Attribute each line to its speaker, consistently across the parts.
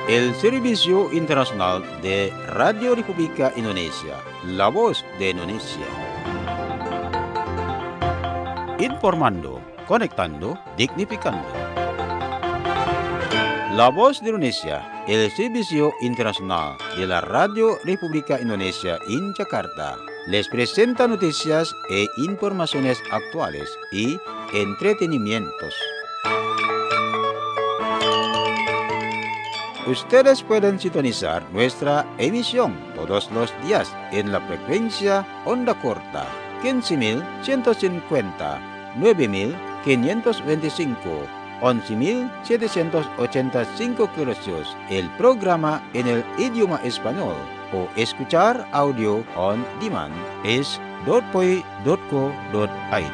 Speaker 1: el Servicio Internacional de Radio República Indonesia, la voz de Indonesia. Informando, conectando, dignificando. La voz de Indonesia, el Servicio Internacional de la Radio República Indonesia en Jakarta, les presenta noticias e informaciones actuales y entretenimientos. Ustedes pueden sintonizar nuestra emisión todos los días en la frecuencia onda corta 15.150, 9.525, 11.785 kHz, el programa en el idioma español, o escuchar audio on demand es .poi.co.id.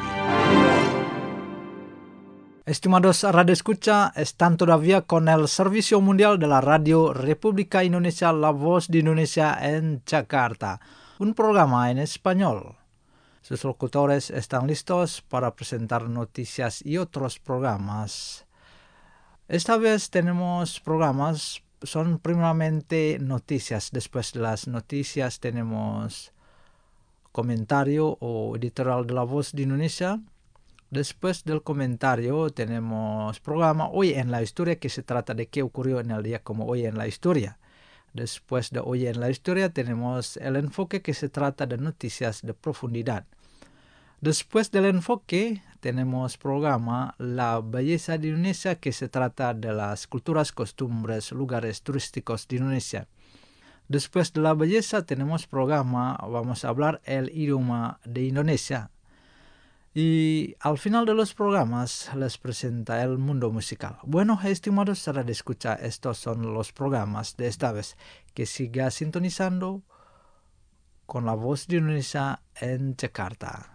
Speaker 2: Estimados Radio Escucha, están todavía con el Servicio Mundial de la Radio República Indonesia, la voz de Indonesia en Jakarta, un programa en español. Sus locutores están listos para presentar noticias y otros programas. Esta vez tenemos programas, son primeramente noticias. Después de las noticias tenemos comentario o editorial de la voz de Indonesia. Después del comentario tenemos programa Hoy en la Historia, que se trata de qué ocurrió en el día como hoy en la historia. Después de Hoy en la Historia tenemos el enfoque, que se trata de noticias de profundidad. Después del enfoque tenemos programa La Belleza de Indonesia, que se trata de las culturas, costumbres, lugares turísticos de Indonesia. Después de La Belleza tenemos programa Vamos a hablar el idioma de Indonesia. Y al final de los programas les presenta el mundo musical. Bueno, estimados Radio Escucha, estos son los programas de esta vez. Que siga sintonizando con la voz de Indonesia en Jakarta.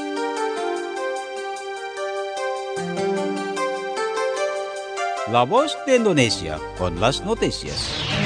Speaker 1: La voz de Indonesia con las noticias.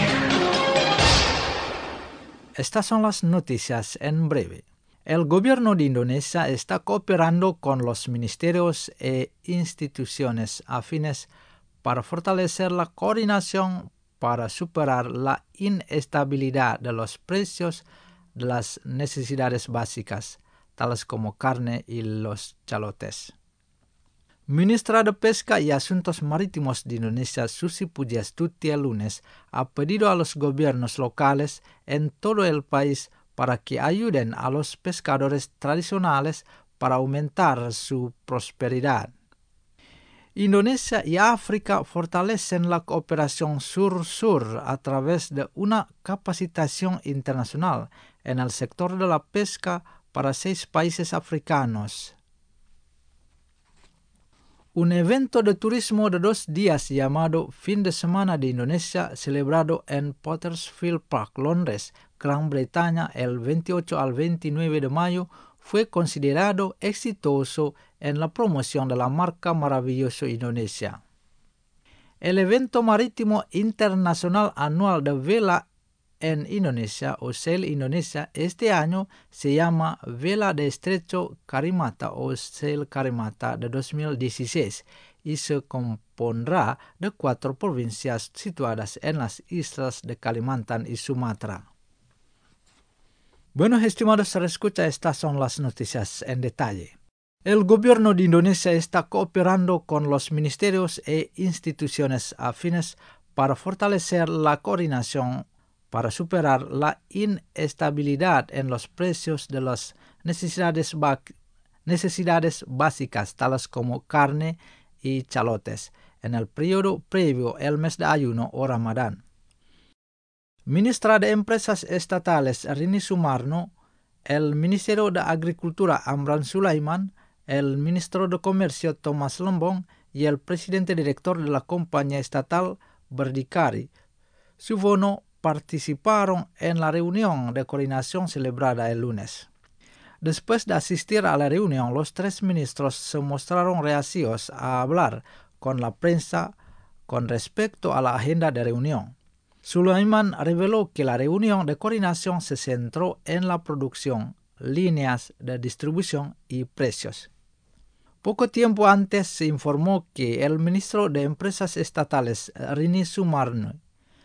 Speaker 2: Estas son las noticias en breve. El gobierno de Indonesia está cooperando con los ministerios e instituciones afines para fortalecer la coordinación para superar la inestabilidad de los precios de las necesidades básicas, tales como carne y los chalotes. Ministra de Pesca y Asuntos Marítimos de Indonesia, Susi Pujiastuti, el lunes ha pedido a los gobiernos locales en todo el país para que ayuden a los pescadores tradicionales para aumentar su prosperidad. Indonesia y África fortalecen la cooperación sur-sur a través de una capacitación internacional en el sector de la pesca para 6 países africanos. Un evento de turismo de 2 días llamado Fin de Semana de Indonesia, celebrado en Pottersfield Park, Londres, Gran Bretaña, el 28 al 29 de mayo, fue considerado exitoso en la promoción de la marca Maravilloso Indonesia. El evento marítimo internacional anual de vela en Indonesia, o Sail Indonesia, este año se llama Vela de Estrecho Karimata o Sail Karimata de 2016 y se compondrá de 4 provincias situadas en las islas de Kalimantan y Sumatra. Bueno, estimados escucha, estas son las noticias en detalle. El gobierno de Indonesia está cooperando con los ministerios e instituciones afines para fortalecer la coordinación para superar la inestabilidad en los precios de las necesidades básicas, tales como carne y chalotes, en el periodo previo al mes de ayuno o Ramadán. Ministra de Empresas Estatales Rini Sumarno, el Ministerio de Agricultura Amran Sulaiman, el Ministro de Comercio Thomas Lembong y el Presidente Director de la Compañía Estatal Berdikari Suvono participaron en la reunión de coordinación celebrada el lunes. Después de asistir a la reunión, los 3 ministros se mostraron reacios a hablar con la prensa con respecto a la agenda de reunión. Sulaiman reveló que la reunión de coordinación se centró en la producción, líneas de distribución y precios. Poco tiempo antes se informó que el ministro de Empresas Estatales, Rini Sumarno,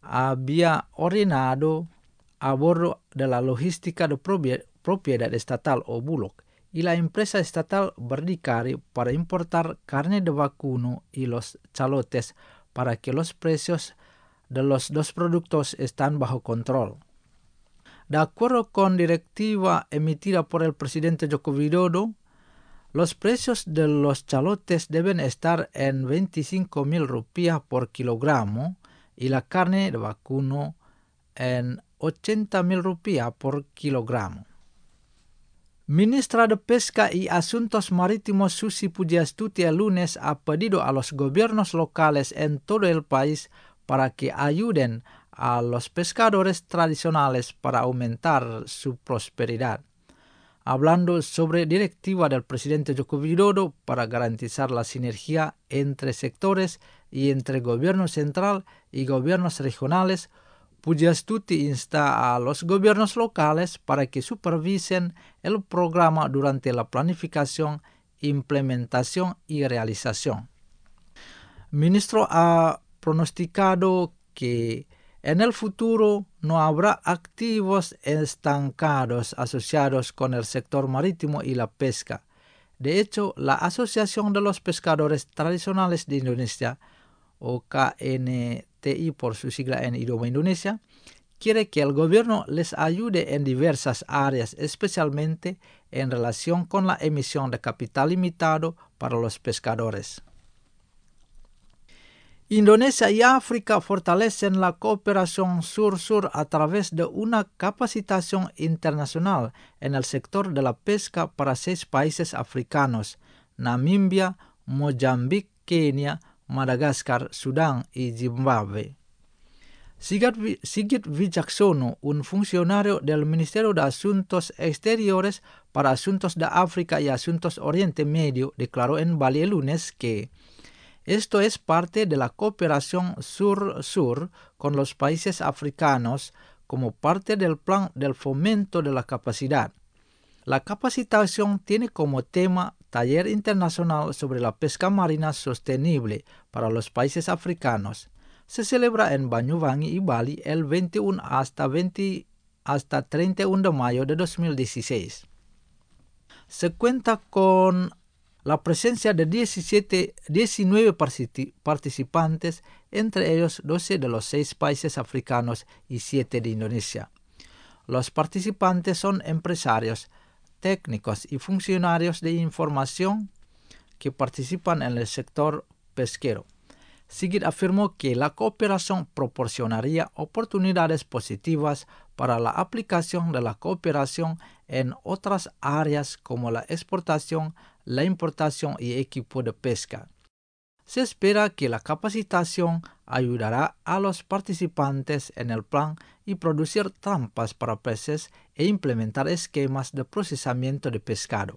Speaker 2: había ordenado a bordo de la logística de propiedad estatal o Bullock y la empresa estatal Berdikari para importar carne de vacuno y los chalotes para que los precios de los dos productos están bajo control. De acuerdo con directiva emitida por el presidente Joko Widodo, los precios de los chalotes deben estar en 25.000 rupiah por kilogramo y la carne de vacuno en 80.000 rupiah por kilogramo. Ministra de Pesca y Asuntos Marítimos Susi Pujiastuti el lunes ha pedido a los gobiernos locales en todo el país para que ayuden a los pescadores tradicionales para aumentar su prosperidad. Hablando sobre directiva del presidente Joko Widodo para garantizar la sinergia entre sectores y entre gobierno central y gobiernos regionales, Pujiastuti insta a los gobiernos locales para que supervisen el programa durante la planificación, implementación y realización. El ministro ha pronosticado que en el futuro no habrá activos estancados asociados con el sector marítimo y la pesca. De hecho, la Asociación de los Pescadores Tradicionales de Indonesia, o KNTI por su sigla en idioma Indonesia, quiere que el gobierno les ayude en diversas áreas, especialmente en relación con la emisión de capital limitado para los pescadores. Indonesia y África fortalecen la cooperación sur-sur a través de una capacitación internacional en el sector de la pesca para 6 países africanos: Namibia, Mozambique, Kenia, Madagascar, Sudán y Zimbabue. Sigit Wijaksono, un funcionario del Ministerio de Asuntos Exteriores para Asuntos de África y Asuntos Oriente Medio, declaró en Bali el lunes que esto es parte de la cooperación sur-sur con los países africanos como parte del plan del fomento de la capacidad. La capacitación tiene como tema Taller Internacional sobre la Pesca Marina Sostenible para los países africanos. Se celebra en Banyuwangi y Bali el 21 hasta 31 de mayo de 2016. Se cuenta con la presencia de 19 participantes, entre ellos 12 de los 6 países africanos y 7 de Indonesia. Los participantes son empresarios, técnicos y funcionarios de información que participan en el sector pesquero. Sigit afirmó que la cooperación proporcionaría oportunidades positivas para la aplicación de la cooperación en otras áreas como la exportación, la importación y equipo de pesca. Se espera que la capacitación ayudará a los participantes en el plan y producir trampas para peces e implementar esquemas de procesamiento de pescado.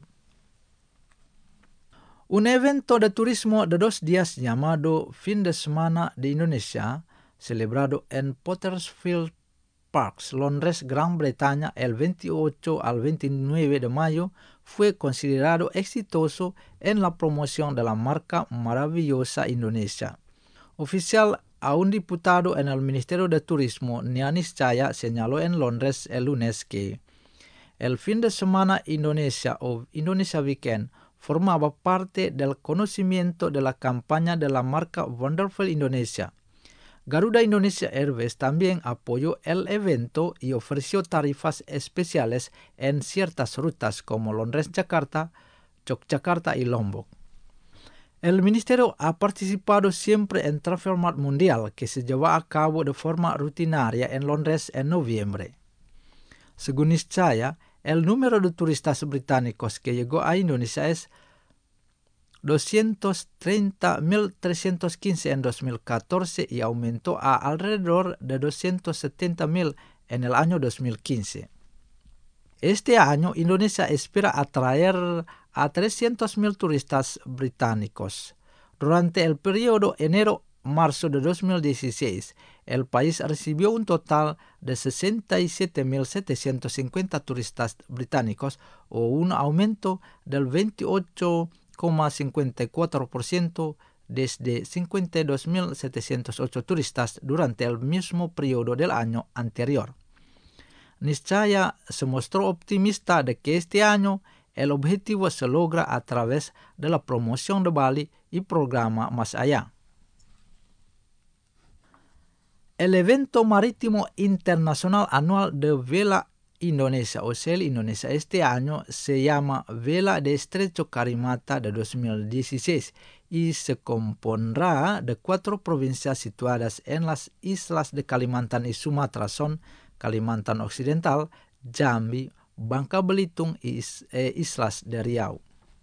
Speaker 2: Un evento de turismo de 2 días llamado Fin de Semana de Indonesia, celebrado en Pottersfield Park, Londres, Gran Bretaña, el 28 al 29 de mayo, fue considerado exitoso en la promoción de la marca maravillosa Indonesia. Oficial a un diputado en el Ministerio de Turismo, Nianis Chaya, señaló en Londres el lunes que el Fin de Semana Indonesia o Indonesia Weekend formaba parte del conocimiento de la campaña de la marca Wonderful Indonesia. Garuda Indonesia Airways también apoyó el evento y ofreció tarifas especiales en ciertas rutas como Londres-Jakarta, Yogyakarta y Lombok. El ministerio ha participado siempre en Travel Mart Mundial, que se lleva a cabo de forma rutinaria en Londres en noviembre. Según Nischaya, el número de turistas británicos que llegó a Indonesia es 230.315 en 2014 y aumentó a alrededor de 270.000 en el año 2015. Este año, Indonesia espera atraer a 300.000 turistas británicos. Durante el periodo enero-marzo de 2016, el país recibió un total de 67.750 turistas británicos, o un aumento del 28,54% desde 52.708 turistas durante el mismo periodo del año anterior. Niscaya se mostró optimista de que este año el objetivo se logra a través de la promoción de Bali y programa Más Allá. El evento marítimo internacional anual de Vela Indonesia o SEL Indonesia este año se llama Vela de Estrecho Karimata de 2016 y se compondrá de 4 provincias situadas en las islas de Kalimantan y Sumatra son Kalimantan Occidental, Jambi, Bangka Belitung e Islas de Riau.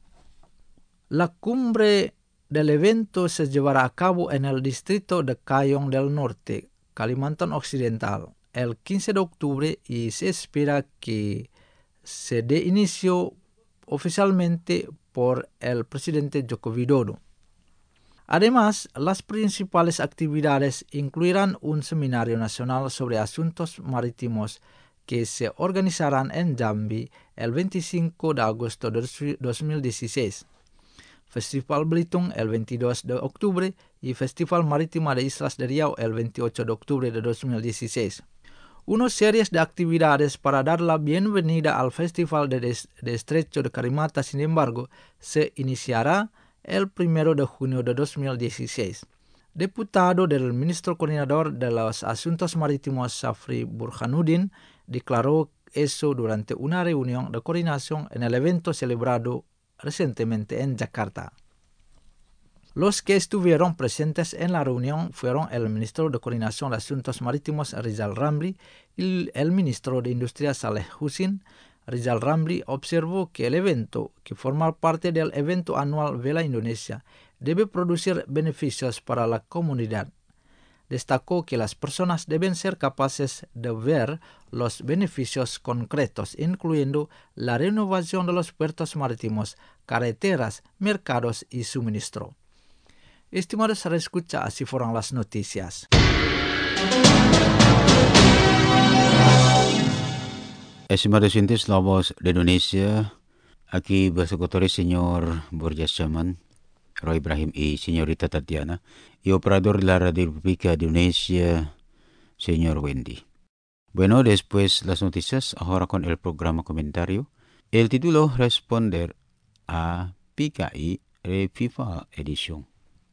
Speaker 2: La cumbre del evento se llevará a cabo en el distrito de Kayong del Norte, Kalimantan Occidental, el 15 de octubre y se espera que se dé inicio oficialmente por el presidente Joko Widodo. Además, las principales actividades incluirán un seminario nacional sobre asuntos marítimos que se organizarán en Jambi el 25 de agosto de 2016, Festival Belitung el 22 de octubre y Festival Marítimo de Islas de Riau el 28 de octubre de 2016. Una serie de actividades para dar la bienvenida al Festival de Estrecho de Karimata, sin embargo, se iniciará el 1 de junio de 2016. Deputado del ministro coordinador de los asuntos marítimos Safri Burhanuddin declaró eso durante una reunión de coordinación en el evento celebrado recientemente en Jakarta. Los que estuvieron presentes en la reunión fueron el ministro de Coordinación de Asuntos Marítimos Rizal Ramli y el ministro de Industria Saleh Husin. Rizal Ramli observó que el evento, que forma parte del evento anual Vela Indonesia, debe producir beneficios para la comunidad. Destacó que las personas deben ser capaces de ver los beneficios concretos, incluyendo la renovación de los puertos marítimos, carreteras, mercados y suministro. Estimados escucha, así fueron las noticias.
Speaker 1: Estimados oyentes, La Voz de Indonesia, aquí bersecutores señor Borjas Chaman, Roy Ibrahim y señorita Tatiana, y operador de la Radio República de Indonesia, señor Wendy. Bueno, después las noticias, ahora con el programa comentario. El título Responder a PKI Revival Edition.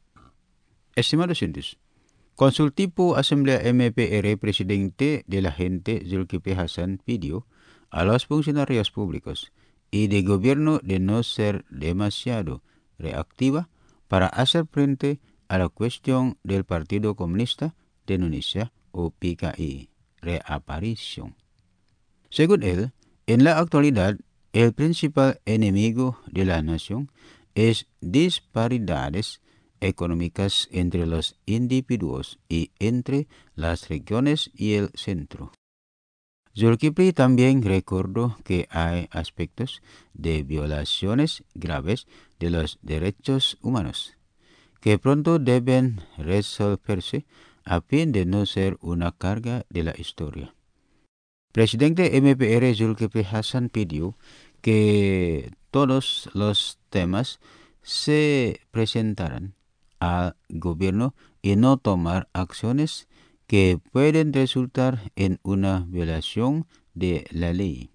Speaker 1: Estimados oyentes, consultivo Asamblea MPR Presidente de la Gente Zulkifli Hasan pidió a los funcionarios públicos y de gobierno de no ser demasiado reactiva para hacer frente a la cuestión del Partido Comunista de Indonesia o PKI, reaparición. Según él, en la actualidad, el principal enemigo de la nación es disparidades económicas entre los individuos y entre las regiones y el centro. Zulkifli también recordó que hay aspectos de violaciones graves de los derechos humanos que pronto deben resolverse a fin de no ser una carga de la historia. Presidente MPR Zulkifli Hasan pidió que todos los temas se presentaran al gobierno y no tomar acciones que pueden resultar en una violación de la ley.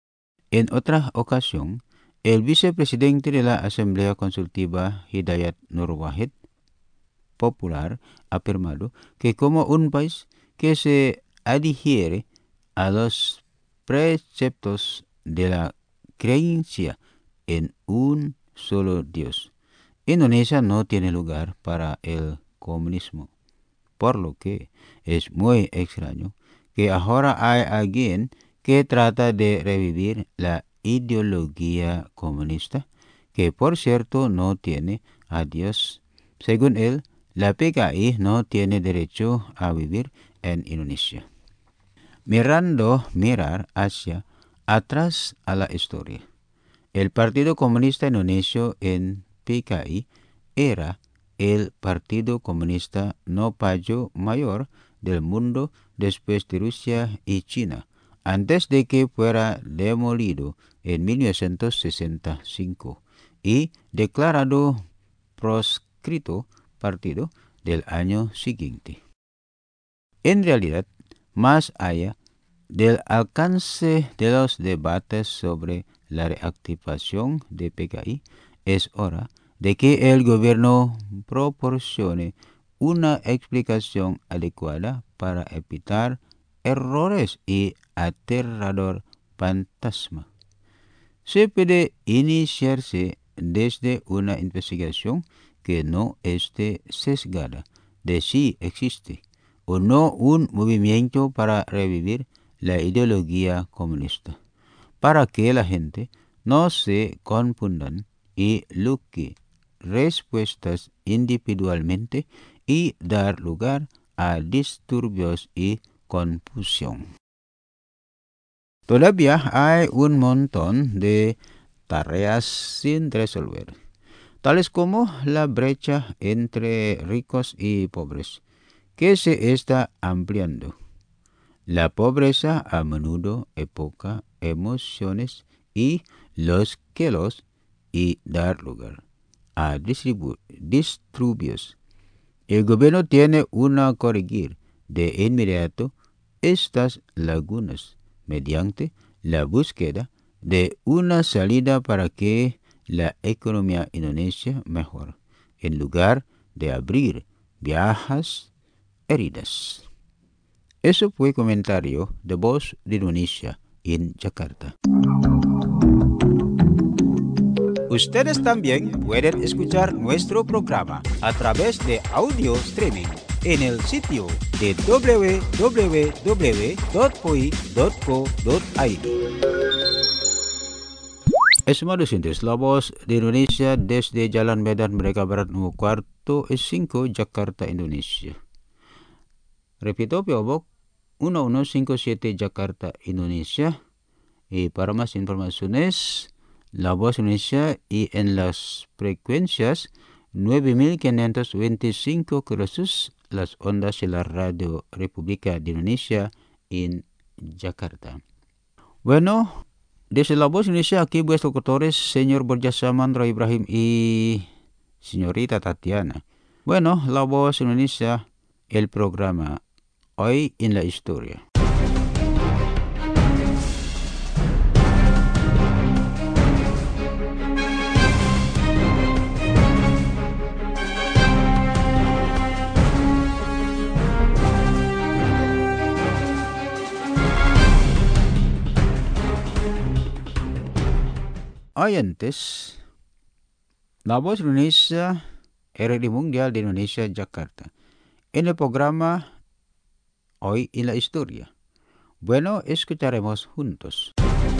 Speaker 1: En otra ocasión, el vicepresidente de la Asamblea Consultiva Hidayat Nur Wahid Popular afirmado que como un país que se adhiere a los preceptos de la creencia en un solo Dios, Indonesia no tiene lugar para el comunismo, por lo que es muy extraño que ahora hay alguien que trata de revivir la ideología comunista, que por cierto no tiene a Dios. Según él, la PKI no tiene derecho a vivir en Indonesia. Mirar hacia atrás a la historia. El Partido Comunista Indonesio en PKI era el Partido Comunista no payo mayor del mundo después de Rusia y China, antes de que fuera demolido en 1965 y declarado proscrito partido del año siguiente. En realidad, más allá del alcance de los debates sobre la reactivación de PKI, es hora de que el gobierno proporcione una explicación adecuada para evitar errores y aterrador fantasma. Se puede iniciarse desde una investigación que no esté sesgada de si existe o no un movimiento para revivir la ideología comunista, para que la gente no se confundan y busque respuestas individualmente y dar lugar a disturbios y confusión. Todavía hay un montón de tareas sin resolver, tales como la brecha entre ricos y pobres, que se está ampliando. La pobreza a menudo evoca emociones y los celos y dar lugar a disturbios. El gobierno tiene que corregir de inmediato estas lagunas mediante la búsqueda de una salida para que la economía indonesia mejore, en lugar de abrir viejas heridas. Eso fue comentario de Voz de Indonesia en Jakarta. Ustedes también pueden escuchar nuestro programa a través de audio streaming en el sitio de www.poi.co.id. Estimados oyentes, La Voz de Indonesia desde Jalan Medan Merdeka Barat nomor 4-5, Jakarta, Indonesia. Repito, P.O. Box 1157 Jakarta, Indonesia. Y para más informaciones, La Voz Indonesia y en las frecuencias 9525 kHz, las ondas de la Radio República de Indonesia en Jakarta. Bueno, desde La Voz Indonesia aquí vuestros locutores, señor Borja Samandro Ibrahim y señorita Tatiana. Bueno, La Voz Indonesia, el programa Hoy en la Historia. Hoy antes, La Voz Indonesia, RRI Mundial de Indonesia, Jakarta. En el programa Hoy en la Historia. Bueno, escucharemos juntos.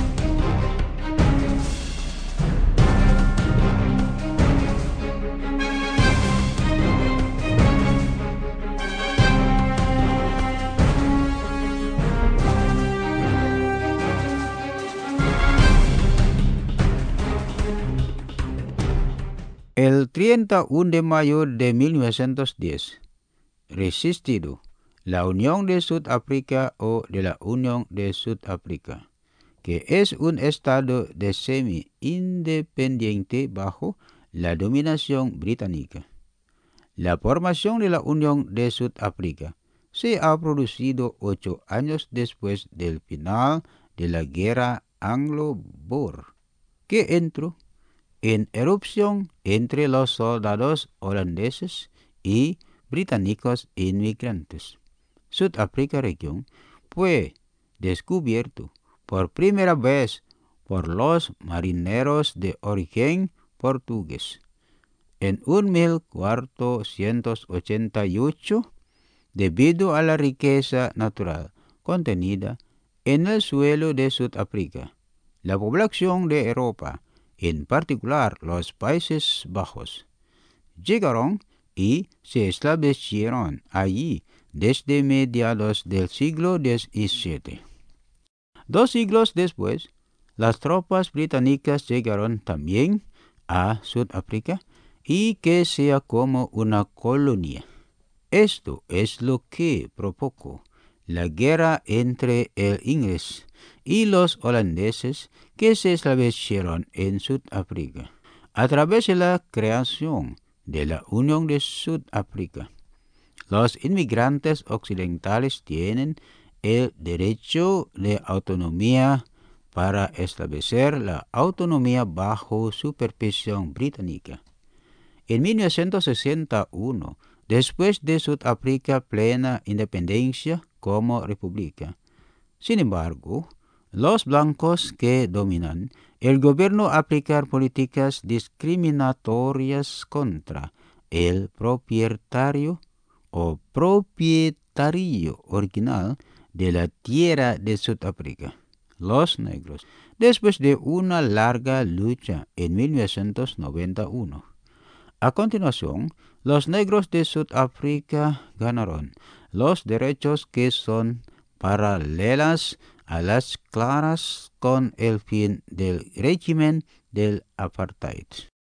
Speaker 1: El 31 de mayo de 1910, resistido la Unión de Sudáfrica o de la Unión de Sudáfrica, que es un estado de semi-independiente bajo la dominación británica. La formación de la Unión de Sudáfrica se ha producido 8 años después del final de la Guerra Anglo-Boer, que entró en erupción entre los soldados holandeses y británicos inmigrantes. Sudáfrica región fue descubierto por primera vez por los marineros de origen portugués en 1488 debido a la riqueza natural contenida en el suelo de Sudáfrica. La población de Europa, en particular los Países Bajos, llegaron y se establecieron allí desde mediados del siglo XVII. 2 siglos después, las tropas británicas llegaron también a Sudáfrica y que sea como una colonia. Esto es lo que provocó la guerra entre el inglés y los holandeses que se establecieron en Sudáfrica a través de la creación de la Unión de Sudáfrica. Los inmigrantes occidentales tienen el derecho de autonomía para establecer la autonomía bajo supervisión británica. En 1961, después de Sudáfrica plena independencia como república. Sin embargo, los blancos que dominan el gobierno aplicar políticas discriminatorias contra el propietario o propietario original de la tierra de Sudáfrica, los negros, después de una larga lucha en 1991. A continuación, los negros de Sudáfrica ganaron los derechos que son paralelas a las claras con el fin del régimen del apartheid.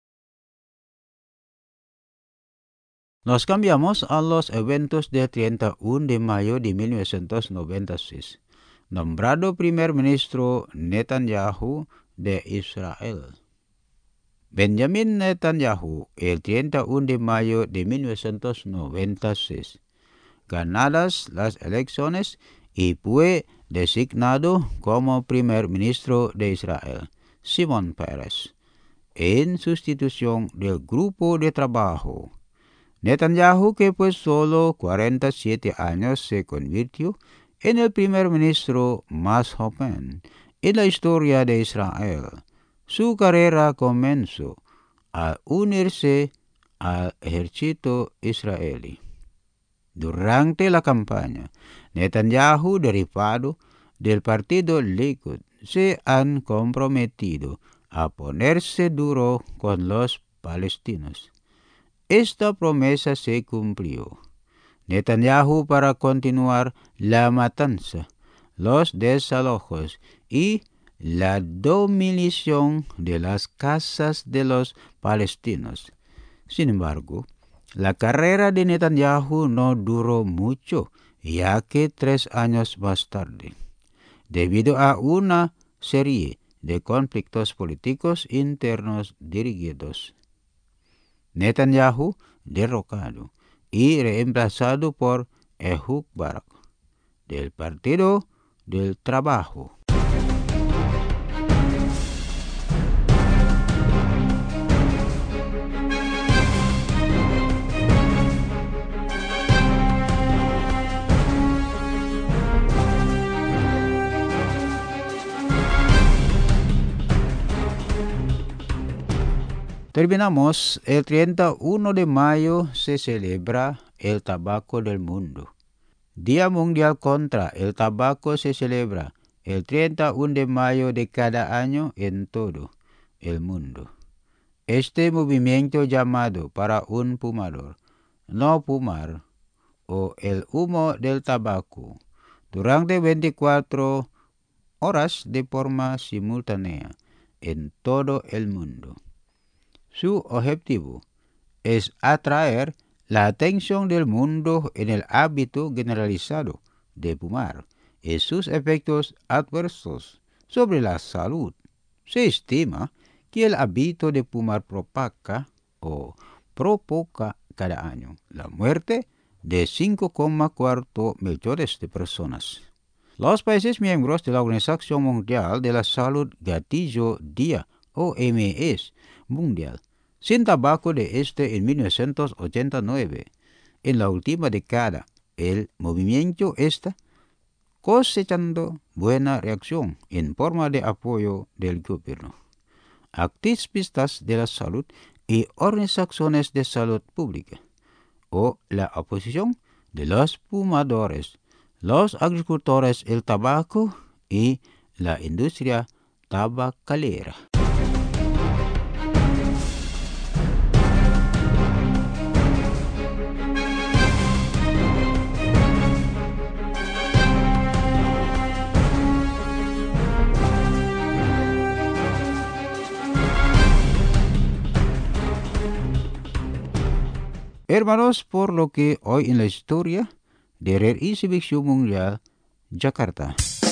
Speaker 1: Nos cambiamos a los eventos del 31 de mayo de 1996. Nombrado primer ministro Netanyahu de Israel. Benjamin Netanyahu, el 31 de mayo de 1996. Ganadas las elecciones y fue designado como primer ministro de Israel, Shimon Peres, en sustitución del grupo de trabajo. Netanyahu, que por solo 47 años se convirtió en el primer ministro más joven en la historia de Israel. Su carrera comenzó al unirse al ejército israelí. Durante la campaña, Netanyahu, derivado del partido Likud, se han comprometido a ponerse duro con los palestinos. Esta promesa se cumplió. Netanyahu, para continuar la matanza, los desalojos y la dominación de las casas de los palestinos. Sin embargo, la carrera de Netanyahu no duró mucho, ya que 3 años más tarde, debido a una serie de conflictos políticos internos dirigidos, Netanyahu derrocado y reemplazado por Ehud Barak, del Partido del Trabajo. Terminamos, el 31 de mayo se celebra el tabaco del mundo. Día Mundial contra el Tabaco se celebra el 31 de mayo de cada año en todo el mundo. Este movimiento llamado para un fumador, no fumar, o el humo del tabaco, durante 24 horas de forma simultánea en todo el mundo. Su objetivo es atraer la atención del mundo en el hábito generalizado de fumar y sus efectos adversos sobre la salud. Se estima que el hábito de fumar provoca cada año la muerte de 5,4 millones de personas. Los países miembros de la Organización Mundial de la Salud gatillo Día OMS Mundial sin tabaco de en 1989. En la última década, el movimiento está cosechando buena reacción en forma de apoyo del gobierno, activistas de la salud y organizaciones de salud pública, o la oposición de los fumadores, los agricultores del tabaco y la industria tabacalera. Hermanos, por lo que hoy en la historia de Red Exhibición Mundial, Jakarta.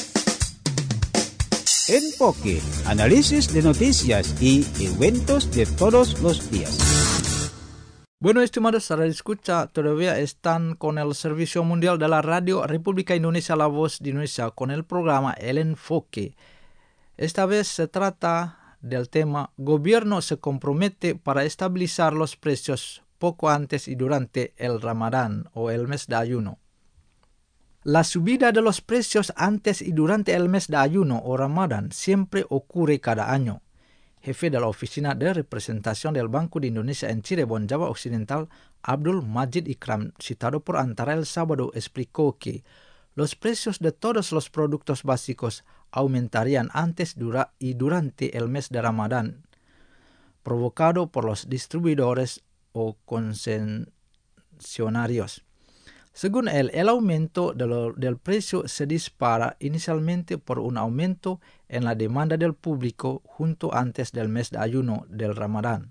Speaker 1: Enfoque, análisis de noticias y eventos de todos los días.
Speaker 2: Bueno, estimados radio escucha, todavía están con el Servicio Mundial de la Radio República Indonesia, la voz de Indonesia, con el programa El Enfoque. Esta vez se trata del tema Gobierno se compromete para estabilizar los precios poco antes y durante el Ramadán o el mes de ayuno. La subida de los precios antes y durante el mes de ayuno o Ramadán siempre ocurre cada año. Jefe de la Oficina de Representación del Banco de Indonesia en Cirebon, Java Occidental, Abdul Majid Ikram, citado por Antara el sábado, explicó que los precios de todos los productos básicos aumentarían antes y durante el mes de Ramadán, provocado por los distribuidores o concesionarios. Según él, el aumento del precio se dispara inicialmente por un aumento en la demanda del público justo antes del mes de ayuno del Ramadán.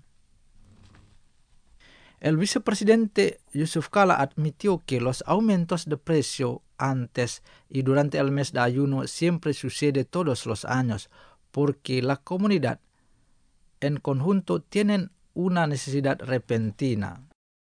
Speaker 2: El vicepresidente Yusuf Kala admitió que los aumentos de precio antes y durante el mes de ayuno siempre sucede todos los años porque la comunidad en conjunto tienen una necesidad repentina.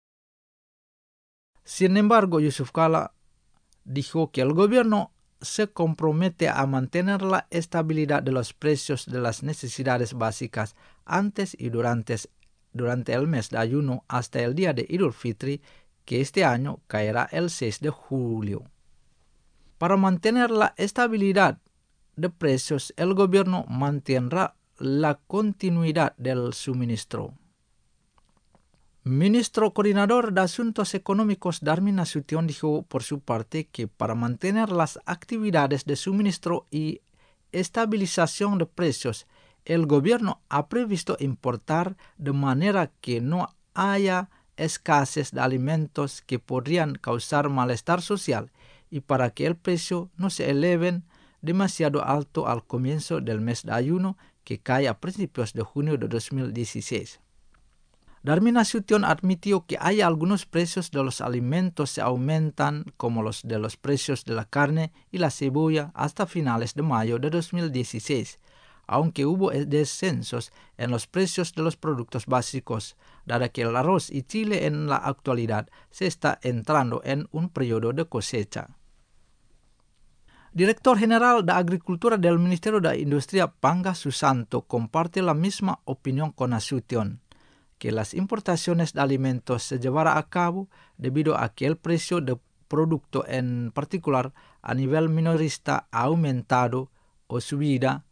Speaker 2: Sin embargo, Yusuf Kala dijo que el gobierno se compromete a mantener la estabilidad de los precios de las necesidades básicas antes y durante el mes de ayuno hasta el día de Idul Fitri, que este año caerá el 6 de julio. Para mantener la estabilidad de precios, el gobierno mantendrá la continuidad del suministro. Ministro Coordinador de Asuntos Económicos Darmin Nasution dijo por su parte que para mantener las actividades de suministro y estabilización de precios, el gobierno ha previsto importar de manera que no haya escasez de alimentos que podrían causar malestar social y para que el precio no se eleve demasiado alto al comienzo del mes de ayuno que cae a principios de junio de 2016. Darmin Nasution admitió que hay algunos precios de los alimentos se aumentan, como los de los precios de la carne y la cebolla hasta finales de mayo de 2016, aunque hubo descensos en los precios de los productos básicos, dado que el arroz y chile en la actualidad se está entrando en un periodo de cosecha. Director General de Agricultura del Ministerio de Industria, Pangga Susanto, comparte la misma opinión con Nasution, que las importaciones de alimentos se llevará a cabo debido a que el precio de producto en particular a nivel minorista ha aumentado o subido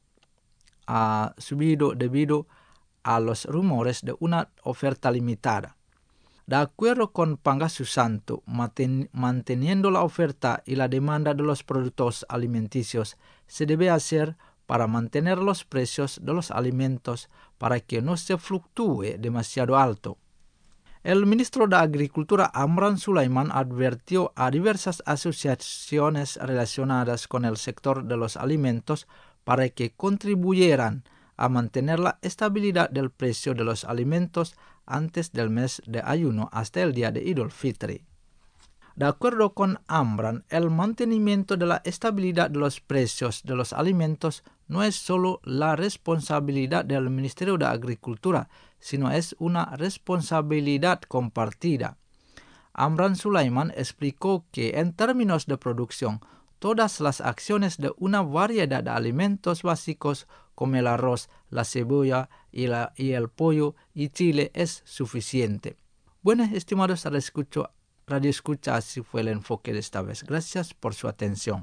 Speaker 2: debido a los rumores de una oferta limitada. De acuerdo con Pangga Susanto, manteniendo la oferta y la demanda de los productos alimenticios se debe hacer para mantener los precios de los alimentos para que no se fluctúe demasiado alto. El ministro de Agricultura Amran Sulaiman advirtió a diversas asociaciones relacionadas con el sector de los alimentos para que contribuyeran a mantener la estabilidad del precio de los alimentos antes del mes de ayuno hasta el día de Idul Fitri. De acuerdo con Amran, el mantenimiento de la estabilidad de los precios de los alimentos no es solo la responsabilidad del Ministerio de Agricultura, sino es una responsabilidad compartida. Amran Sulaiman explicó que en términos de producción, todas las acciones de una variedad de alimentos básicos como el arroz, la cebolla y el pollo y chile es suficiente. Bueno, estimados Radio Escucha, así fue el enfoque de esta vez. Gracias por su atención.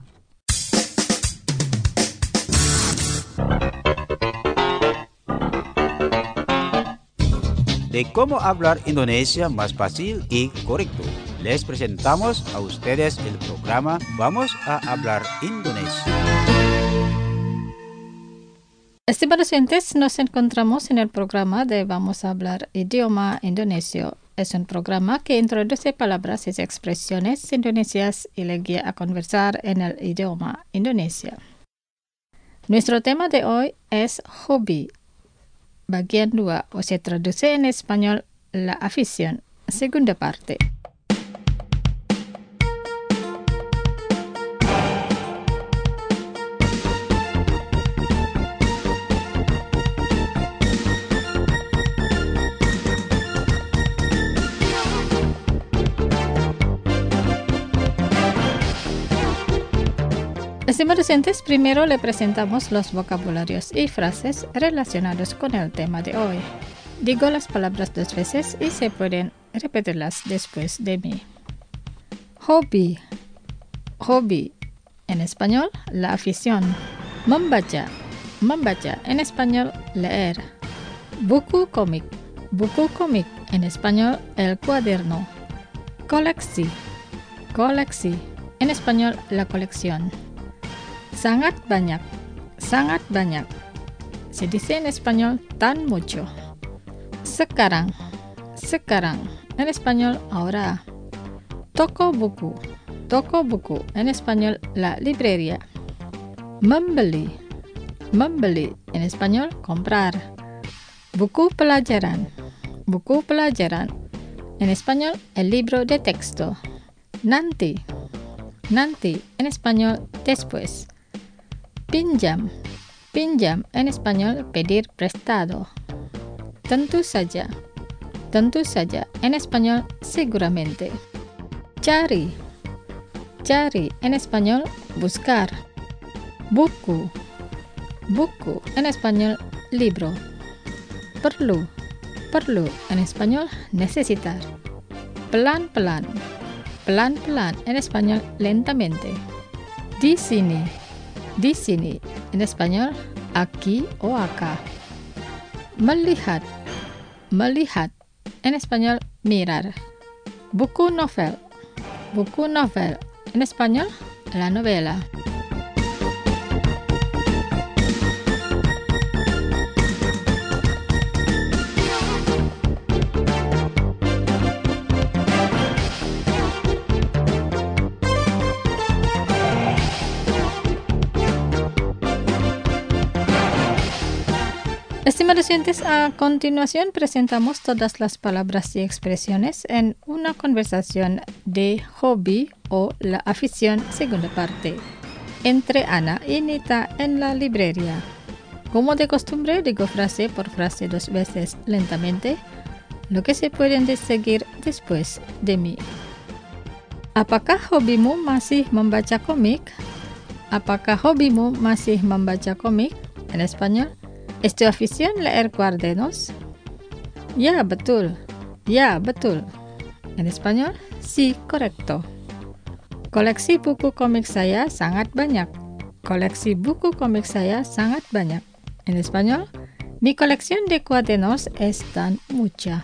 Speaker 1: De cómo hablar Indonesia más fácil y correcto, les presentamos a ustedes el programa Vamos a hablar Indonesia.
Speaker 3: Estimados oyentes, nos encontramos en el programa de Vamos a hablar idioma indonesio. Es un programa que introduce palabras y expresiones indonesias y le guía a conversar en el idioma indonesia. Nuestro tema de hoy es hobi. Bagian 2, o se traduce en español, la afición. Segunda parte. Estimados oyentes, primero le presentamos los vocabularios y frases relacionados con el tema de hoy. Digo las palabras 2 veces y se pueden repetirlas después de mí. Hobi. Hobi. En español, la afición. Membaca. Membaca. En español, leer. Buku komik. Buku komik. En español, el cuaderno. Koleksi. Koleksi. En español, la colección. Sangat banyak. Sangat banyak. Se dice en español tan mucho. Sekarang. Sekarang. En español, ahora. Toko buku. Toko buku. En español, la librería. Membeli. Membeli. En español, comprar. Buku pelajaran. Buku pelajaran. En español, el libro de texto. Nanti. Nanti. En español, después. Pinjam. Pinjam. En español, pedir prestado. Tentu saja. Tentu saja. En español, seguramente. Cari. Cari. En español, buscar. Buku. Buku. En español, libro. Perlu. Perlu. En español, necesitar. Pelan-pelan. Pelan-pelan. En español, lentamente. Di sini. Di sini. En español, aquí o acá. Melihat. Melihat. En español, mirar. Buku novel. Buku novel. En español, la novela. Estimados oyentes, a continuación presentamos todas las palabras y expresiones en una conversación de hobby o la afición segunda parte entre Ana y Nita en la librería. Como de costumbre, digo frase por frase 2 veces lentamente, lo que se pueden seguir después de mí. Apakah hobimu masih membaca komik? Apakah hobimu masih membaca komik? En español, ¿es tu afición leer cuadernos? Ya, betul. Ya, betul. En español, sí, correcto. Koleksi buku komik saya sangat banyak. Koleksi buku komik saya sangat banyak. En español, mi colección de cuadernos es tan mucha.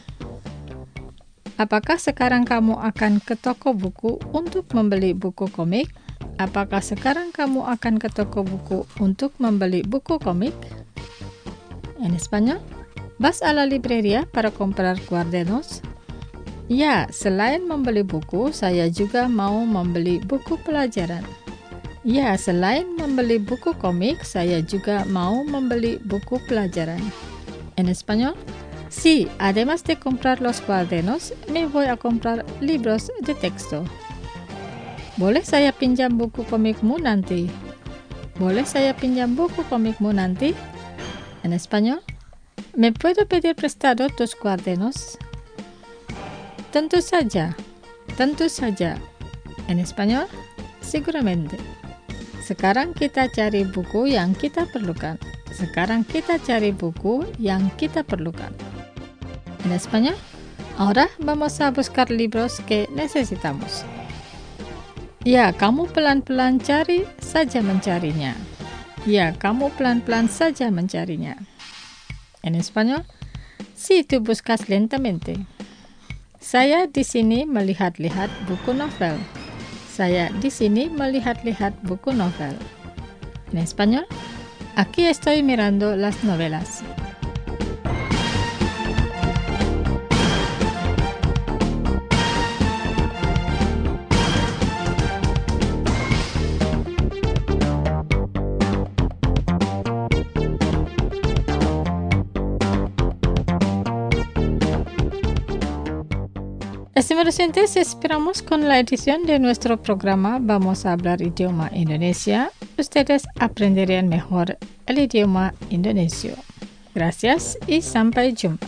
Speaker 3: Apakah sekarang kamu akan ke toko buku untuk membeli buku komik? Apakah sekarang kamu akan ke toko buku untuk membeli buku komik? En español, ¿vas a la librería para comprar cuadernos? Ya, selain membeli buku, saya juga mau membeli buku pelajaran. Ya, selain membeli buku komik, saya juga mau membeli buku pelajaran. En español, sí, además de comprar los cuadernos, me voy a comprar libros de texto. ¿Boleh saya pinjam buku komikmu nanti? ¿Boleh saya pinjam buku komikmu nanti? En español, ¿me puedo pedir prestado tus cuadernos? Tentu saja. Tentu saja. En español, seguramente. Sekarang kita cari buku yang kita perlukan. Sekarang kita cari buku yang kita perlukan. En español, ahora vamos a buscar libros que necesitamos. Ya, kamu pelan-pelan cari saja mencarinya. Ya, kamu pelan-pelan saja mencarinya. En español, si tú buscas lentamente. Saya di sini melihat-lihat buku novel. Saya di sini melihat-lihat buku novel. En español, aquí estoy mirando las novelas. Estimados oyentes, esperamos con la edición de nuestro programa Vamos a hablar idioma Indonesia, ustedes aprenderían mejor el idioma indonesio. Gracias y sampai jumpa.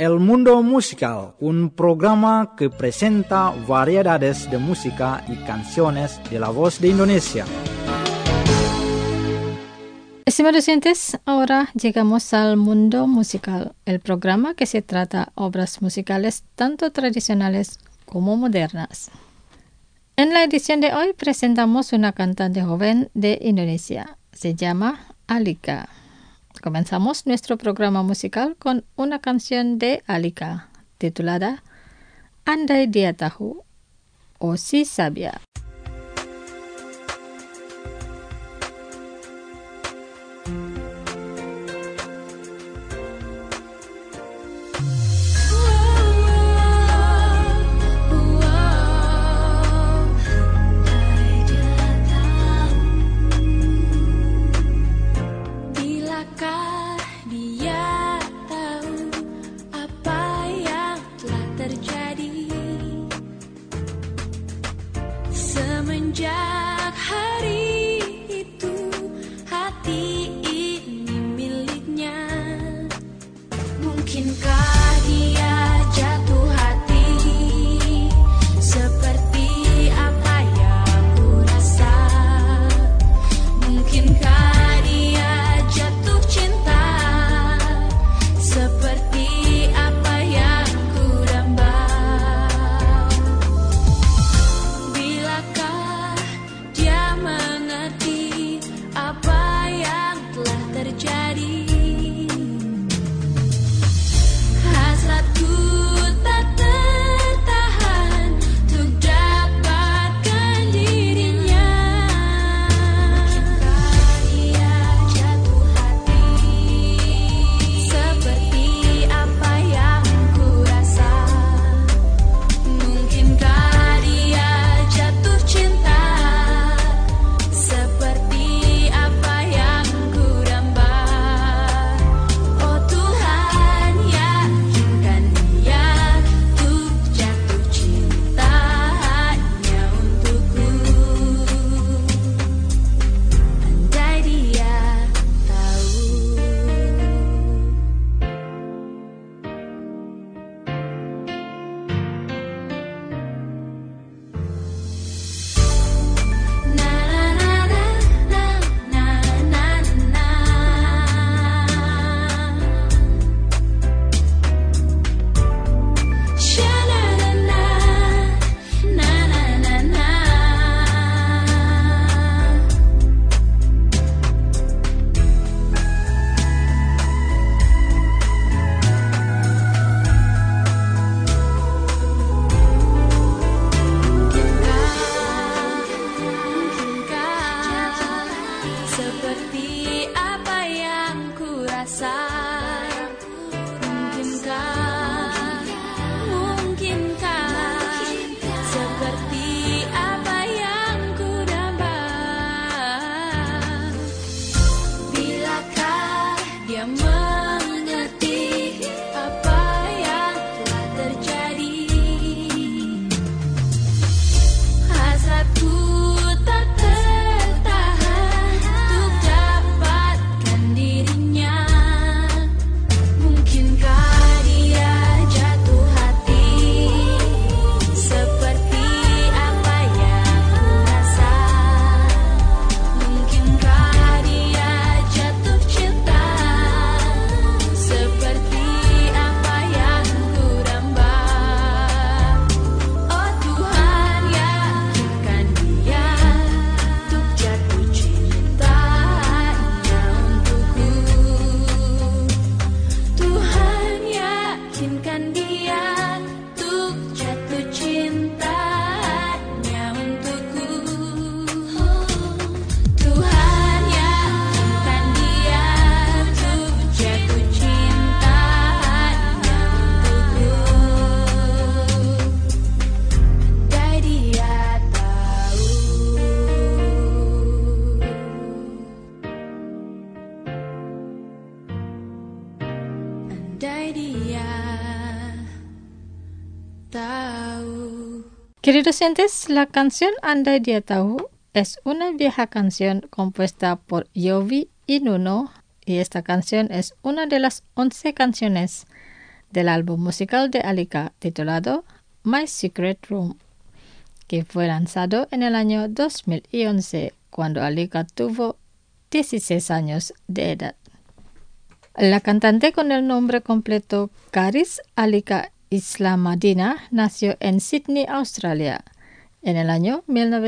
Speaker 2: El Mundo Musical, un programa que presenta variedades de música y canciones de la voz de Indonesia.
Speaker 3: Estimados oyentes, ahora llegamos al Mundo Musical, el programa que se trata obras musicales tanto tradicionales como modernas. En la edición de hoy presentamos una cantante joven de Indonesia. Se llama Alika. Comenzamos nuestro programa musical con una canción de Alika, titulada Andai Dia Tahu o Si Sabia.
Speaker 4: Semenjak hari itu hati ini miliknya. Mungkinkah dia jatuh hati seperti apa yang ku rasa? Mungkinkah dia jatuh cinta seperti apa yang ku damba? Bilakah dia mengerti apa yang telah terjadi? Hasratku tak tertahan untuk dapatkan dirinya. Mungkinkah dia jatuh hati seperti apa yang ku rasa? Mungkinkah dia jatuh cinta seperti apa yang ku damba? Oh Tuhan, yakinkan dia untuk jatuh cinta hanya untukku. Andai dia tahu. Na na na na na na na. Sha na na na na na na. Mungkinkah seperti apa yang ku rasa? Mungkinkah seperti apa yang ku damba? Bilakah dia mengerti apa yang telah terjadi? Hasratku tak tertahan untuk dapatkan dirinya. Mungkinkah dia jatuh hati seperti apa yang ku rasa? Mungkinkah dia jatuh cinta seperti apa yang ku damba? Oh Tuhan, yakinkan dia untuk jatuh cinta hanya untukku. Tuhan, yakinkan dia untuk jatuh cinta hanya untukku. Tuhan, yakinkan dia untuk jatuh cinta hanya untukku. Andai dia tahu. Andai dia tahu.
Speaker 3: Queridos oyentes, la canción Andai Dia Tahu es una vieja canción compuesta por Yofi y Nuno, y esta canción es una de las 11 canciones del álbum musical de Alika titulado My Secret Room, que fue lanzado en el año 2011 cuando Alika tuvo 16 años de edad. La cantante con el nombre completo Karis Alika Islamadina nació en Sydney, Australia, en el año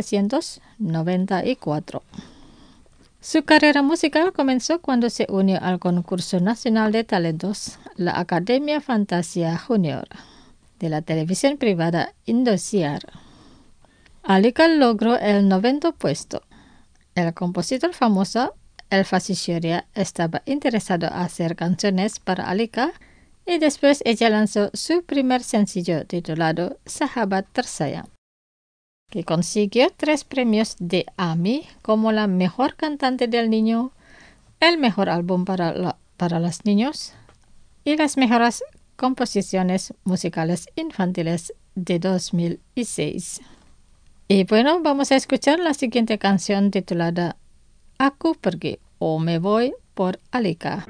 Speaker 3: 1994. Su carrera musical comenzó cuando se unió al concurso nacional de talentos, la Academia Fantasia Junior, de la televisión privada Indosiar. Alika logró el 90º puesto. El compositor famoso Elfa Sishoria estaba interesado en hacer canciones para Alika y después ella lanzó su primer sencillo titulado Sahabat Tersayang, que consiguió 3 premios de AMI como la mejor cantante del niño, el mejor álbum para los niños y las mejores composiciones musicales infantiles de 2006. Y bueno, vamos a escuchar la siguiente canción titulada Aku Pergi o Me Voy por Alika.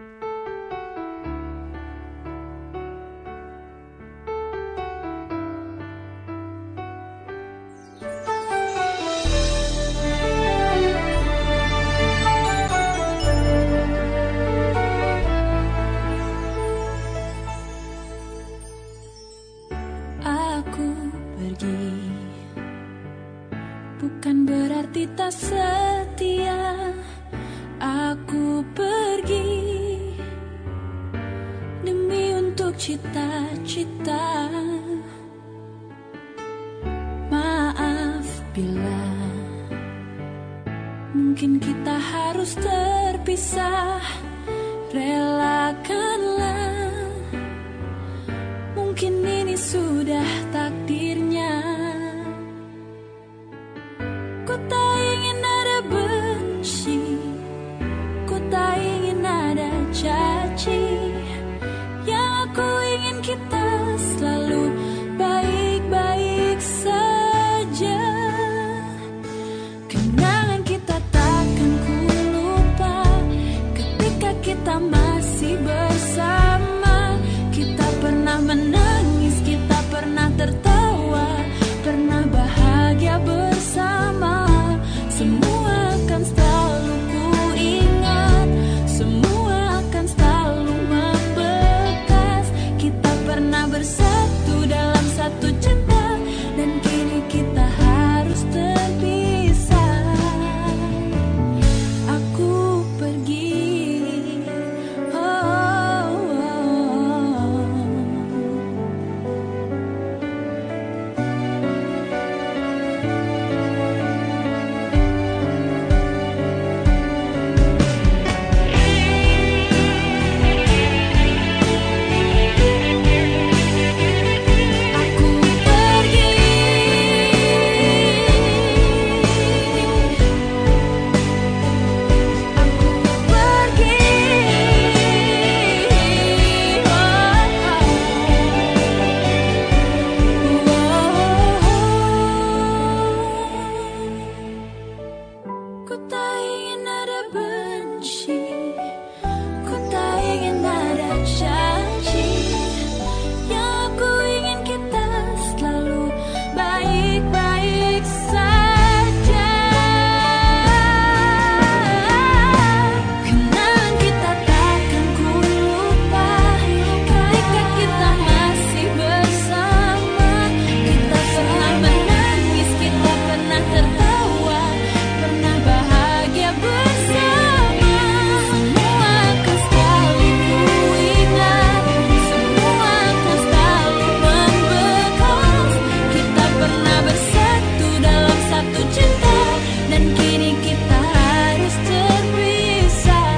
Speaker 4: Bukan berarti tak setia. Aku pergi demi untuk cita-cita. Maaf bila mungkin kita harus terpisah. Relakanlah, mungkin ini sudah takdirnya. Ku tak ingin ada benci, ku tak ingin ada caci. Yang aku ingin kita selalu baik-baik saja. Kenangan kita takkan ku lupa ketika kita masih bersama. Kita pernah menangis, kita pernah tertawa, pernah bahagia bersama. Semua akan selalu ku ingat, semua akan selalu membekas. Kita pernah bersatu dalam satu cinta, dan kini kita harus terpisah. Aku pergi, oh, oh, oh. Aku pergi, aku pergi, ku tak ingin ada benci, ku tak ingin ada caci. Yang aku ingin kita selalu baik-baik saja. Kenangan kita takkan ku lupa ketika kita masih bersama. Kita pernah menangis, kita pernah tertawa, pernah bahagia bersama. Semua akan selalu ku ingat, semua akan selalu membekas. Kita pernah bersatu dalam satu cinta, dan kini kita harus terpisah.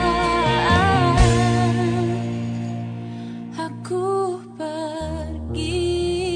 Speaker 4: Aku pergi.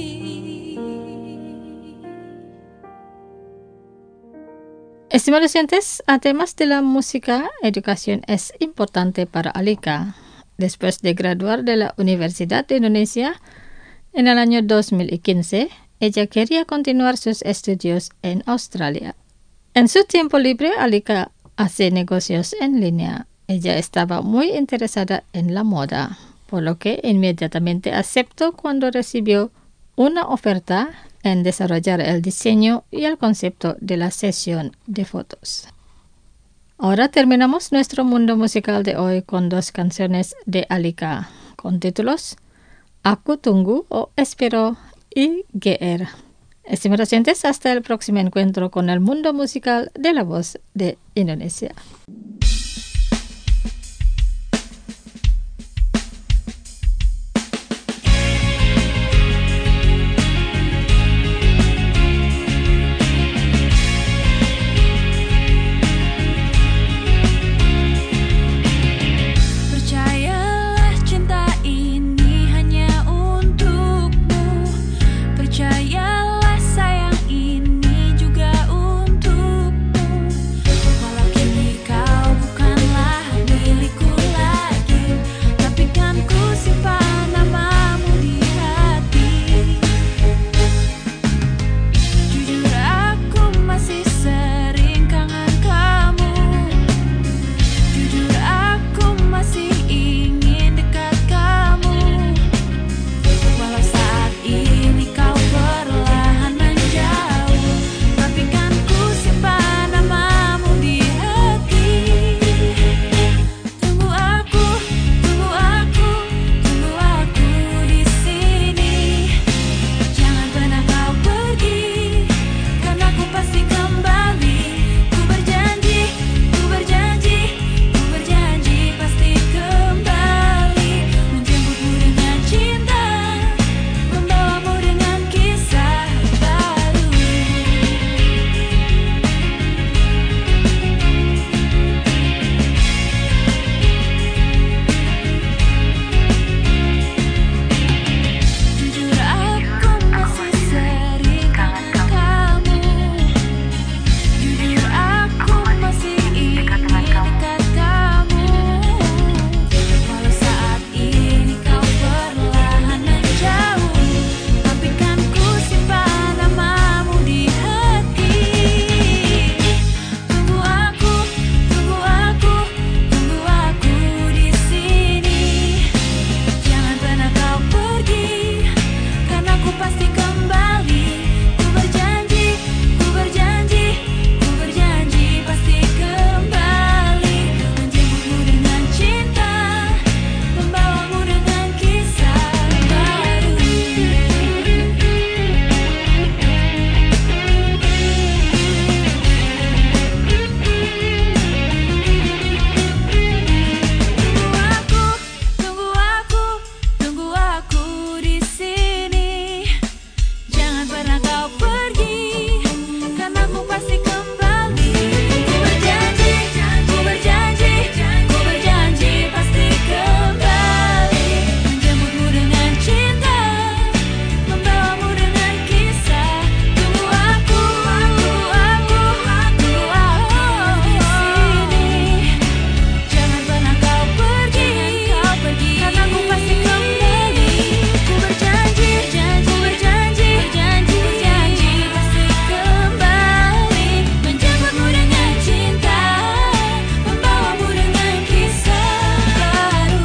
Speaker 3: Estimados oyentes, además de la música, educación es importante para Alika. Después de graduar de la Universidad de Indonesia en el año 2015, ella quería continuar sus estudios en Australia. En su tiempo libre, Alika hace negocios en línea. Ella estaba muy interesada en la moda. por lo que inmediatamente aceptó cuando recibió una oferta en desarrollar el diseño y el concepto de la sesión de fotos. Ahora terminamos nuestro mundo musical de hoy con 2 canciones de Alika con títulos Aku Tunggu o Espero y GR. Estimados oyentes, hasta el próximo encuentro con el mundo musical de La Voz de Indonesia.
Speaker 4: Percayalah cinta ini hanya untukmu. Percayalah sayang ini juga untukmu. Walau kini kau bukanlah milikku lagi, tapi kan ku simpan namamu di hati. Jujur aku masih sering kangen kamu. Jujur aku masih ingin dekat kamu. Walau saat ini kau perlahan menjauh, tapi kan ku simpan namamu di hati. Tunggu aku, tunggu aku, tunggu aku di sini. Jangan pernah kau pergi, karena ku pasti kembali. Ku berjanji, ku berjanji, ku berjanji pasti kembali. Menjemputmu dengan cinta, membawamu dengan kisah baru. Jujur aku masih sering kangen kamu. Jujur aku masih ingin dekat kamu. Walau saat ini kau perlahan menjauh, tapi kan ku simpan namamu di hati. Tunggu aku, tunggu aku, tunggu aku di sini. Jangan pernah kau pergi, karena ku pasti kembali. Ku berjanji, ku berjanji, ku berjanji pasti kembali. Menjemputmu dengan cinta, membawamu dengan kisah baru. Tunggu aku, tunggu aku di sini. Jangan pernah kau pergi, karena ku pasti kembali. Ku berjanji, ku berjanji, ku berjanji pasti kembali. Menjemputmu dengan cinta, membawamu dengan kisah. Tunggu aku, tunggu aku, tunggu aku di sini. Jangan pernah kau pergi, karena ku pasti kembali. Ku berjanji, ku berjanji, ku berjanji pasti kembali. Menjemputmu dengan cinta, membawamu dengan kisah baru.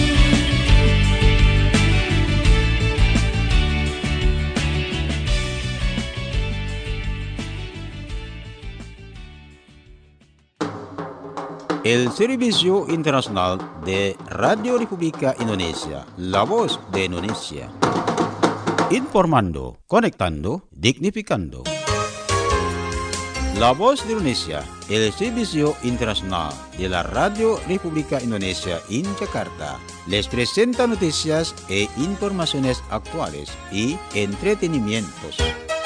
Speaker 1: El Servicio Internacional de Radio República Indonesia, La Voz de Indonesia. Informando, conectando, dignificando. La Voz de Indonesia, el Servicio Internacional de la Radio República Indonesia en Jakarta, les presenta noticias e informaciones actuales y entretenimientos.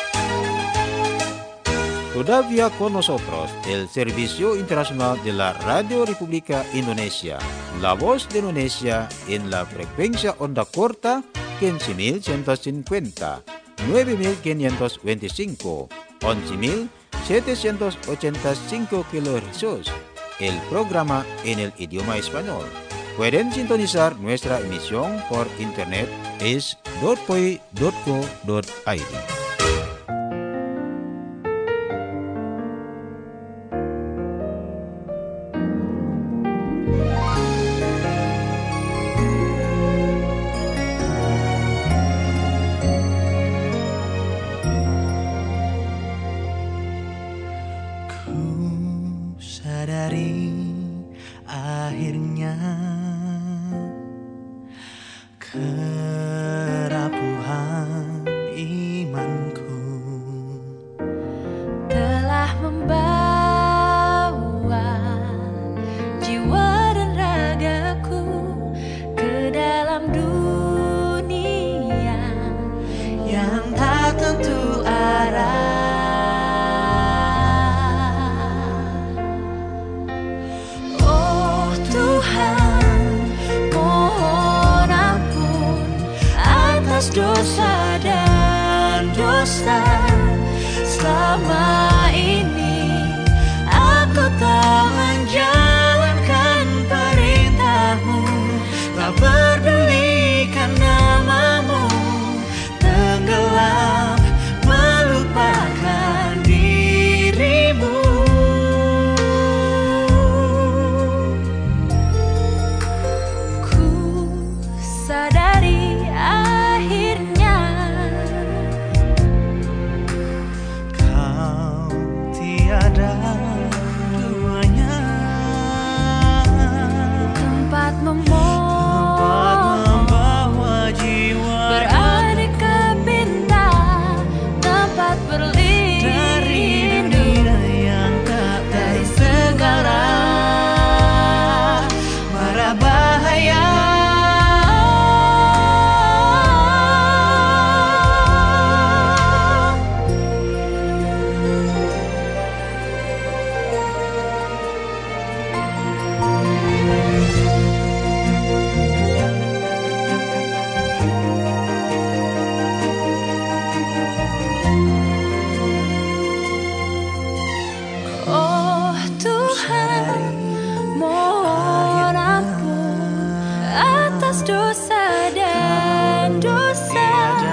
Speaker 1: Todavía con nosotros el Servicio Internacional de la Radio República Indonesia, La Voz de Indonesia en la frecuencia onda corta 15.150, 9.525, 11.785 kHz. El programa en el idioma español. Pueden sintonizar nuestra emisión por internet es .poi.co.id.
Speaker 5: Ku sadari akhirnya kerapuhan imanku
Speaker 4: telah membawa jiwa dan ragaku ke dalam dunia
Speaker 5: yang tak tentu arah.
Speaker 4: Oh Tuhan, mohon ampun atas dosa dan dosa. Selama ini aku tak menjalankan perintah-Mu, tak pedulikan nama-Mu, tenggelam melupakan diri-Mu. Ku sadari akhirnya
Speaker 5: Kau tiada duanya,
Speaker 4: tempat
Speaker 5: tempat membawa jiwa
Speaker 4: beraneka bintang, tempat
Speaker 5: dari
Speaker 4: berlindung
Speaker 5: dunia yang tak
Speaker 4: dari segala
Speaker 5: mara bahaya.
Speaker 4: Oh Tuhan, mohon ampun atas dosa dan dosa.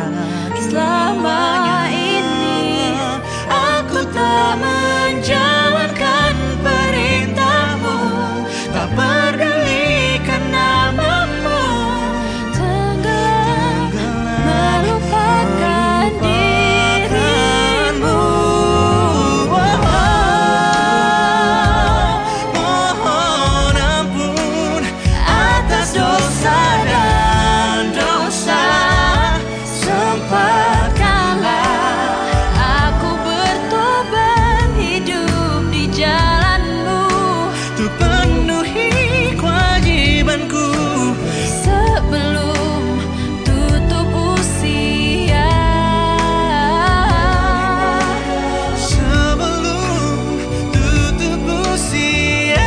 Speaker 4: Selama ini aku tak menjalankan perintah-Mu, tak pedulikan nama-Mu, tenggelam melupakan diri-Mu.
Speaker 5: Mohon ampun
Speaker 4: Atas dosa dan dosa, sempatkanlah aku bertobat, hidup di jalan-Mu
Speaker 5: untuk penuhi kewajibanku
Speaker 4: sebelum tutup usia.
Speaker 5: sebelum tutup usia.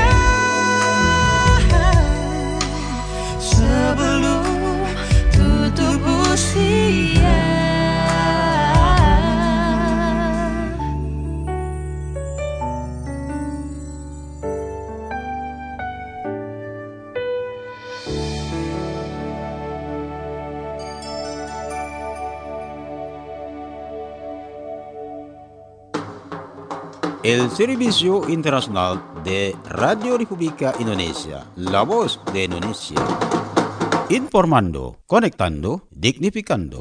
Speaker 4: Sebelum tutup usia.
Speaker 1: El Servicio Internacional de Radio República Indonesia, La Voz de Indonesia. Informando, conectando, dignificando.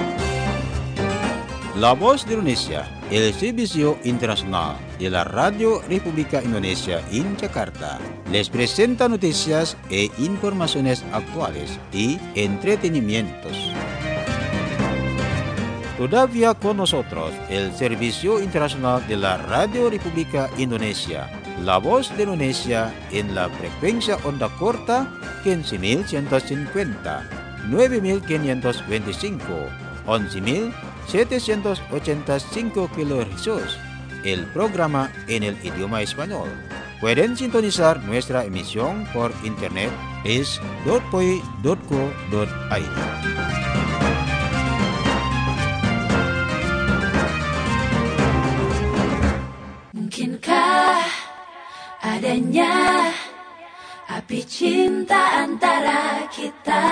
Speaker 1: La Voz de Indonesia, el Servicio Internacional de la Radio República Indonesia en Jakarta, les presenta noticias e informaciones actuales y entretenimientos. Todavía con nosotros el Servicio Internacional de la Radio República Indonesia, La Voz de Indonesia en la frecuencia onda corta 15.150, 9.525, 11.785 kHz. El programa en el idioma español. Pueden sintonizar nuestra emisión por internet es.poi.co.id.
Speaker 4: Mungkinkah adanya api cinta antara kita?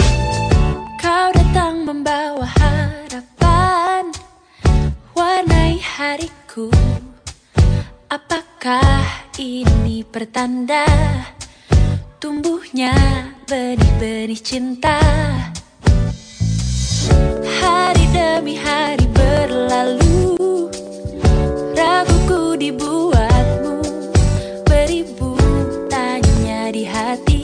Speaker 4: Kau datang membawa harapan, warna hariku. Apakah ini pertanda tumbuhnya benih-benih cinta? Hari demi hari berlalu, raguku dibuatmu, beribu tanya di hati.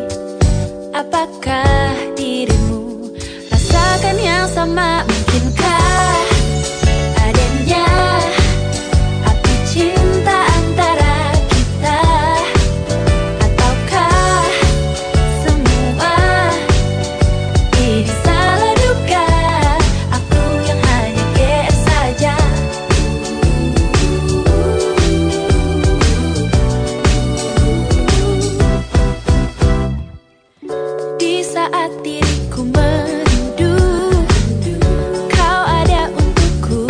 Speaker 4: Apakah dirimu rasakan yang sama? Mungkinkah adanya api cinta antara kita? Ataukah semua ini salah duga? Aku yang hanya GR saja. Di saat diriku merindu, kau ada untukku.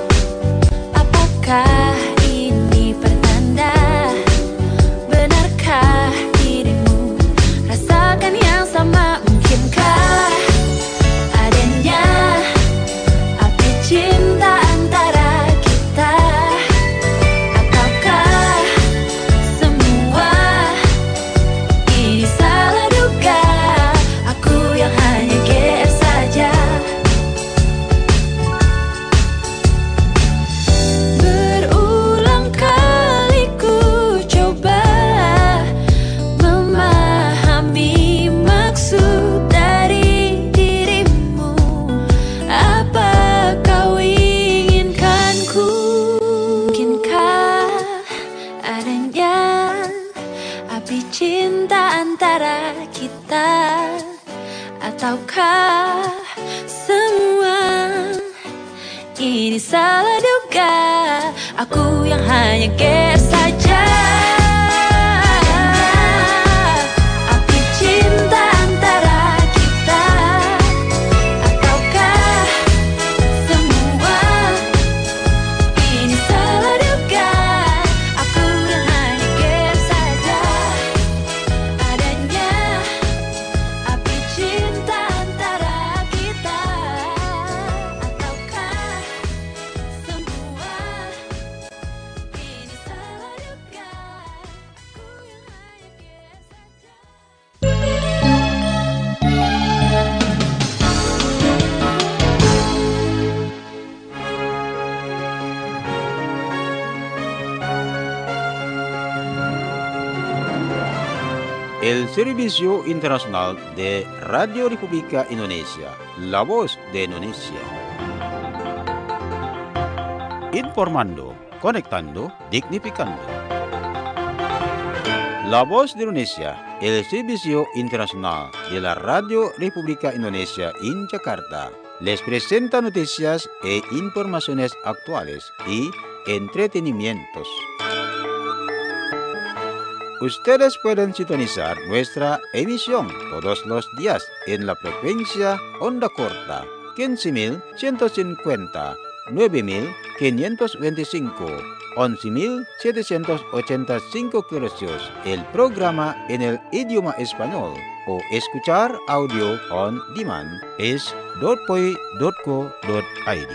Speaker 4: Apakah ini pertanda? Benarkah dirimu rasakan yang sama? Mungkinkah adanya api cinta antara kita? Ataukah semua ini salah duga? Aku yang hanya GR saja. Berulang kali ku coba memahami maksud dari dirimu. Apa kau inginkanku? Mungkinkah adanya api cinta antara kita? Ataukah semua ini salah duga? Aku yang hanya GR saja. Api cinta antara kita? Ataukah semua ini salah duga? Aku yang hanya GR saja. Adanya api cinta antara kita? Ataukah semua ini salah duga? Aku yang hanya GR saja.
Speaker 1: El Servicio Internacional de Radio República Indonesia, La Voz de Indonesia. Informando, conectando, dignificando. La Voz de Indonesia, el Servicio Internacional de la Radio República Indonesia en Jakarta, les presenta noticias e informaciones actuales y entretenimientos. Ustedes pueden sintonizar nuestra emisión todos los días en la frecuencia onda corta 15.150, 9.525, 11.785 kHz. El programa en el idioma español o escuchar audio on demand es .poi.co.id.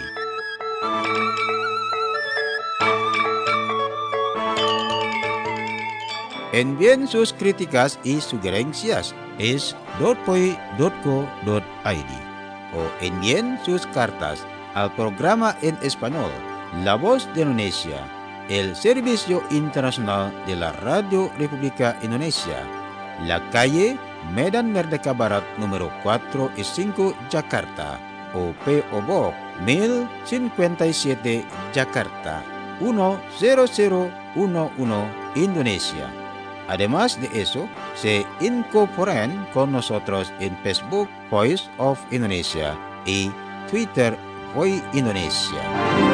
Speaker 1: Envíen sus críticas y sugerencias es .poi.co.id o envíen sus cartas al programa en español La Voz de Indonesia, el Servicio Internacional de la Radio República Indonesia, la calle Medan Merdeka Barat número 4 y 5 Jakarta o P.O. Box 1057 Jakarta 10011 Indonesia. Además de eso, se incorporan con nosotros en Facebook Voice of Indonesia y Twitter Voice Indonesia.